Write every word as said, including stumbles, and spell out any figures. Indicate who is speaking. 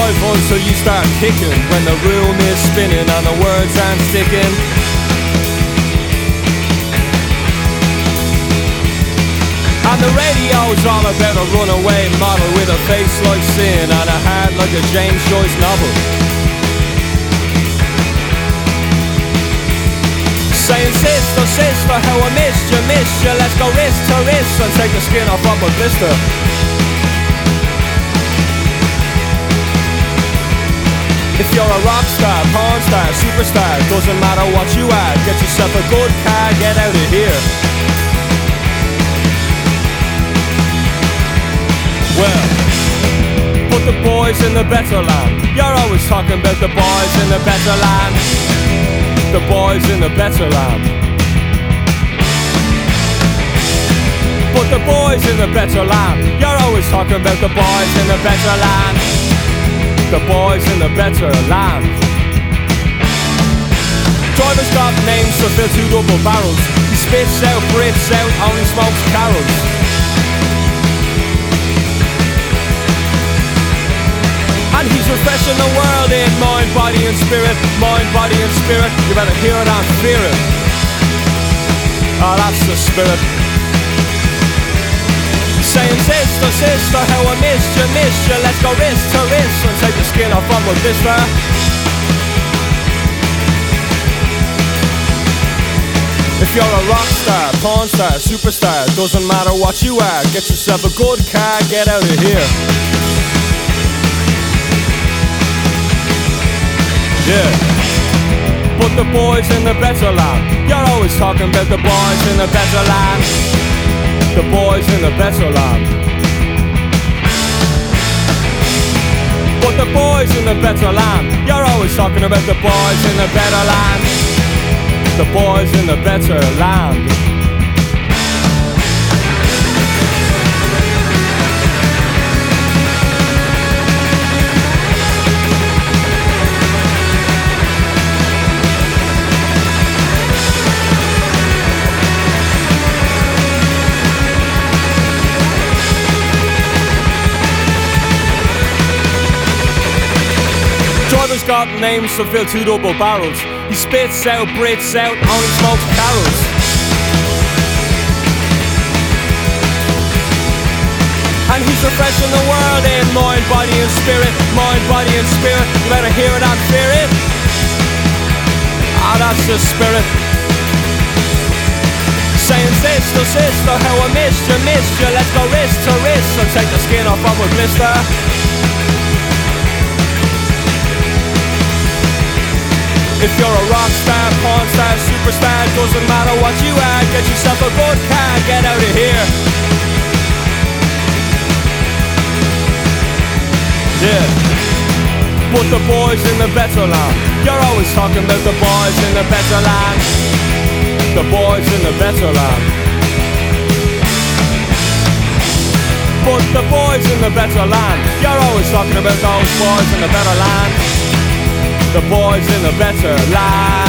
Speaker 1: drive until you start kicking, when the room is spinning and the words aren't sticking. And the radio's all about a runaway model with a face like sin and a heart like a James Joyce novel. Saying sister, sister, how I missed you, missed you. Let's go wrist to wrist and take the skin off of my blister. If you're a rock star, porn star, superstar, doesn't matter what you are, get yourself a good car, get out of here. Well, put the boys in the better land. You're always talking about the boys in the better land. The boys in the better land. Put the boys in the better land. You're always talking about the boys in the better land. The boys in the better land. Driver's got names to fill two double barrels. He spits out, breathes out, only smokes carols. And he's refreshing the world in mind, body and spirit. Mind, body and spirit. You better hear it and fear it. Oh, that's the spirit. Saying sister, sister, how I missed you, missed you. Let's go wrist to wrist and take the skin off of my blister. If you're a rock star, porn star, superstar, doesn't matter what you are, get yourself a good car, get out of here. Yeah. Put the boys in the better land. You're always talking about the boys in the better land. The boys in the better land. Put the boys in the better land. You're always talking about the boys in the better land. The boys in the better land. Driver's got names to fill two double barrels. He spits out, breathes out, only smokes carols. And he's refreshing the world in mind, body and spirit. Mind, body and spirit. You better hear it and fear it. Ah, that's the spirit. Saying sister, sister, how I missed you, missed you. Let's go wrist to wrist and take the skin off of my blister. If you're a rock star, porn star, superstar, doesn't matter what you are, get yourself a good car, get out of here. Yeah. Put the boys in the better land. You're always talking about the boys in the better land. The boys in the better land. Put the boys in the better land. You're always talking about those boys in the better land. The boys in the better land.